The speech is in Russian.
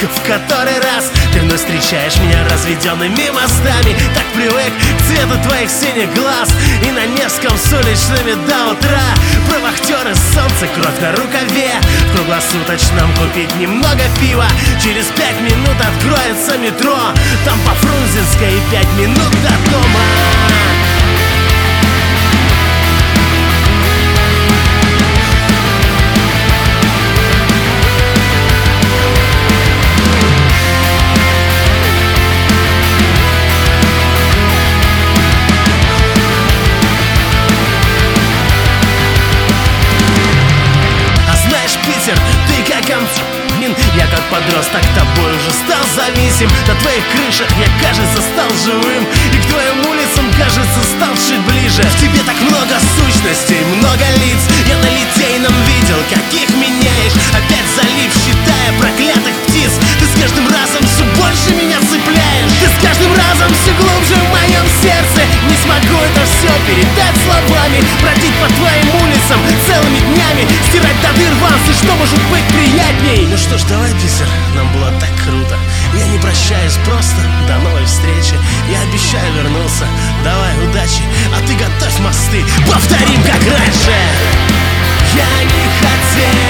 в который раз ты вновь встречаешь меня разведенными мостами. Так привык к цвету твоих синих глаз и на Невском с уличными до утра. Про вахтеры, солнце, кровь на рукаве. В круглосуточном купить немного пива. Через 5 минут откроется метро. Там по Фрунзенской и 5 минут до дома. Питер, ты как амфин. Я как подросток тобой уже стал зависим. На твоих крышах я, кажется, стал живым. И к твоим улицам, кажется, стал чуть ближе. В тебе так много сущностей, много лиц. Я на Литейном видел, каких меняешь. Опять залив, считая проклятых птиц. Ты с каждым разом все больше меня цепляешь. Ты с каждым разом все глубже в моем сердце. Не смогу это все передать словами. Бродить по твоим улицам целыми днями, стирать до дыр вансы, что может быть приятней? Ну что ж, давай, Питер, нам было так круто. Я не прощаюсь, просто до новой встречи. Я обещаю вернуться, давай, удачи. А ты готовь мосты, повторим как раньше. Я не хотел